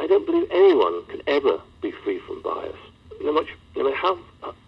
I don't believe anyone can ever be free from bias. No matter how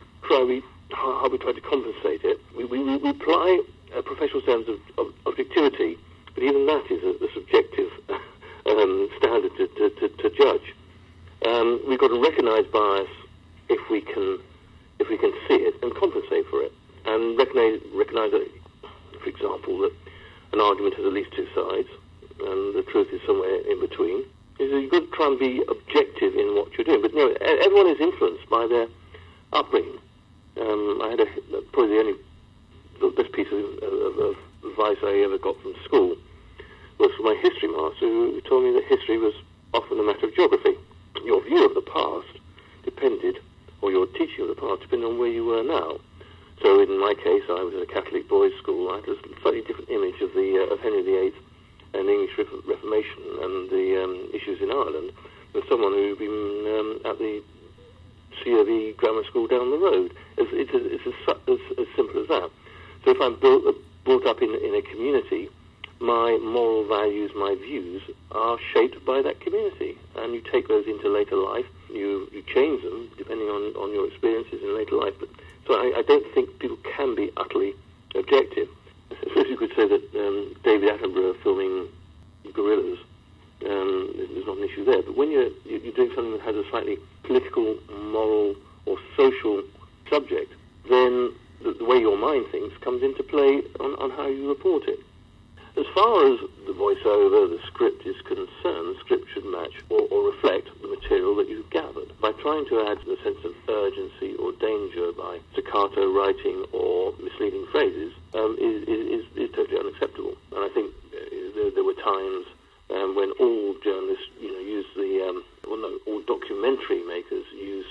we try to compensate it, we apply professional standards of objectivity, but even that is a subjective standard to judge. We've got to recognise bias if we can see it and compensate for it, and recognise that, for example, that an argument has at least two sides, and the truth is somewhere in between. You've got to try and be objective in what you're doing, but everyone is influenced by their upbringing. I had probably the best piece of advice I ever got from school was from my history master, who told me that history was often a matter of geography. Your view of the past depended, or your teaching of the past depended on where you were now. So in my case, I was at a Catholic boys' school. I had a slightly different image of Henry VIII and the English Reformation and the issues in Ireland than someone who'd been at the C of E grammar school down the road. It's as simple as that. So if I'm brought up in a community, my moral values, my views are shaped by that community, and you take those into later life. You change them depending on your experiences in later life. But so I don't think people can be utterly objective. I suppose you could say that David Attenborough filming gorillas, there's not an issue there. But when you're doing something that has a slightly political, moral, or social subject, then the way your mind thinks comes into play on how you report it. As far as the voiceover, the script is concerned, the script should match or reflect the material that you've gathered. By trying to add a sense of urgency or danger by staccato writing or misleading phrases is totally unacceptable. And I think there were times when all journalists, used all documentary makers used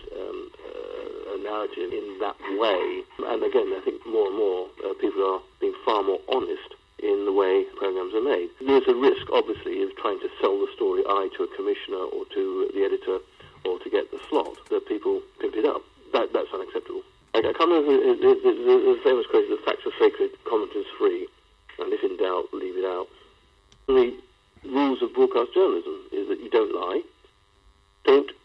a narrative in that way. And again, I think more and more people are being far more honest in the way programs are made. There's a risk, obviously, of trying to sell the story to a commissioner or to the editor or to get the slot, that people pimp it up. That's unacceptable. I can't remember the famous quote, the facts are sacred, comment is free, and if in doubt, leave it out. The rules of broadcast journalism is that you don't lie, don't